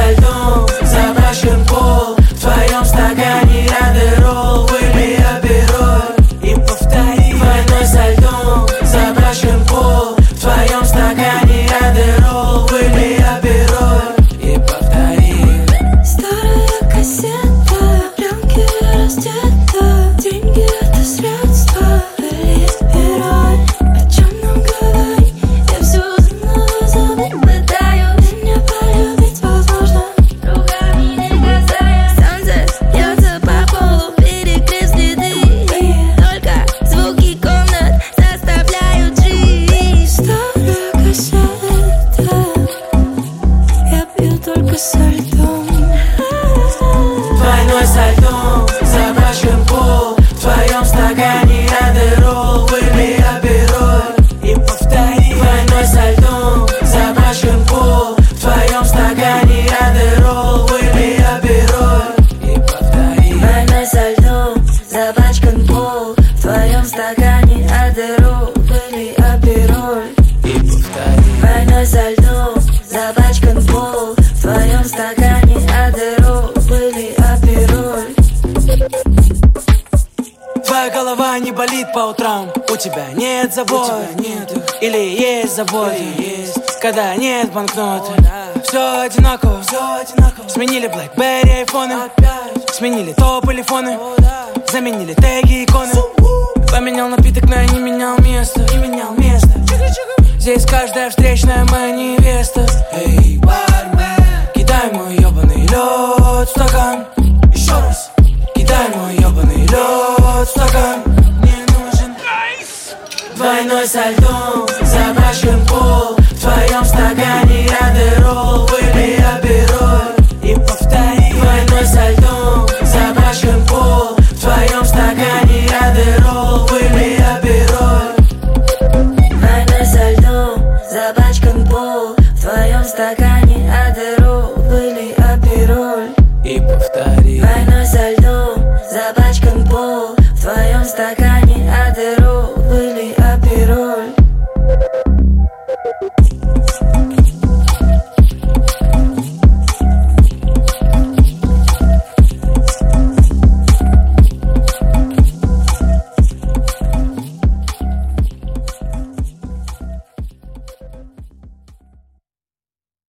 со льдом, запачкан пол. В твоем стакане адерол, выпей апероль и повтори. Двойной со льдом, запачкан пол. В твоем стакане адерол, выпей апероль и повтори. Старая кассета, пленки раздета. Деньги — это средства, или герой. О чем нам говорить? Я все знаю, забыть пытаюсь. Меня полюбить возможно, руками не касаясь. Солнце бьется по полу, перекрыв следы. Только звуки комнат заставляют жить. Старая кассета, я пью только со льдом. Двойной со льдом, запачкан пол. В твоем стакане адерол, выпей апероль и повтори. Двойной со льдом, запачкан пол. В твоем стакане адерол, выпей апероль и повтори. Двойной со льдом, запачкан пол. В твоем стакане адерол, выпей апероль И повтори. Двойной со льдом, запачкан пол. В твоем стакане адерол, выпей апероль. Твоя голова не болит по утрам, у тебя нет забот, или есть забот, когда нет банкноты. Все одинаково, сменили BlackBerry, айфоны, сменили топ-телефоны, заменили теги, иконы. Поменял напиток, но я не менял место. Здесь каждая встречная моя невеста. Эй, бармен, кидай мой ебаный лед в стакан. Еще раз, кидай мой ебаный лед в стакан. Мне нужен айс. Двойной со льдом, запачкан пол. В твоем стакане адерол, выпей апероль и повтори. Двойной со льдом, запачкан пол. В твоем стакане адерол, выпей апероль. Двойной со льдом, запачкан пол. В твоем стакане адерол, выпей апероль И повтори. Двойной со льдом, запачкан пол. В твоем стакане